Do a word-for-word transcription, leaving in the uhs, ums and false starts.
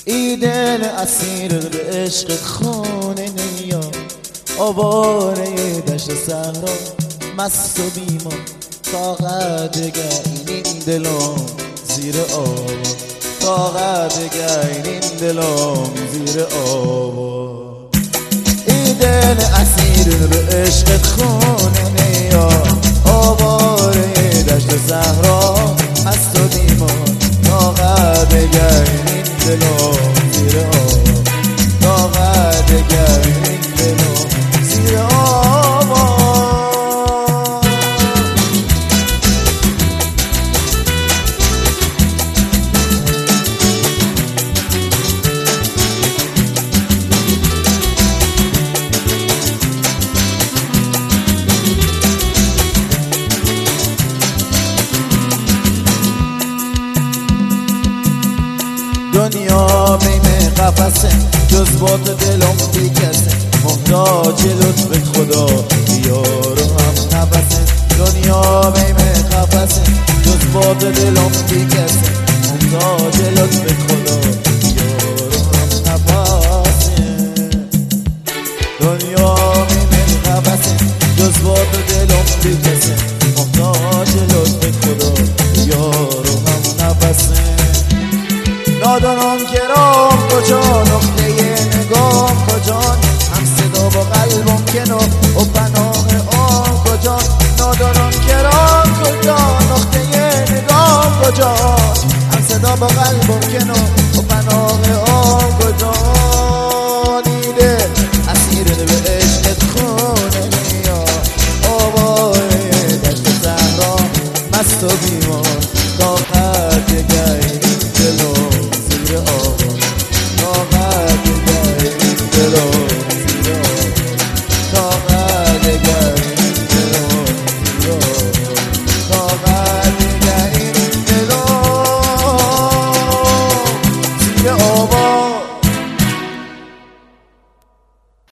ای دل اسیر به عشق خونه نیا، آواره دشت صحرا مست و بیمار، طاقت دگر این دلم زیر آب، طاقت دگر این دلم زیر آب. ای دل اسیر به عشق خونه نیا، آواره دشت صحرا مست و بیمار، طاقت دگر این دلم زیر آب، طاقت دگر این دلم زیر آب. دنیا بین قفسه، جزبات دلم بی کسه، محتاج لطف خدا بیار و هم نفسه. دنیا بین قفسه، جزبات دلم بی کسه، محتاج لطف خدا بیار و هم نفسه. دنیا بین قفسه، جزبات دلم بی کسه، محتاج لطف خدا بیار و هم نفسه. نادانم گرام کجا، نقطه نگام کجا، هم صدا با قلبم کنو و پناه آن کجا. نادانم گرام کجا، نقطه نگام کجا، هم صدا با قلبم کنو و پناه آن کجا. دیده اسیر به عشقت خونه نیا، آواره دشت صحرا مست و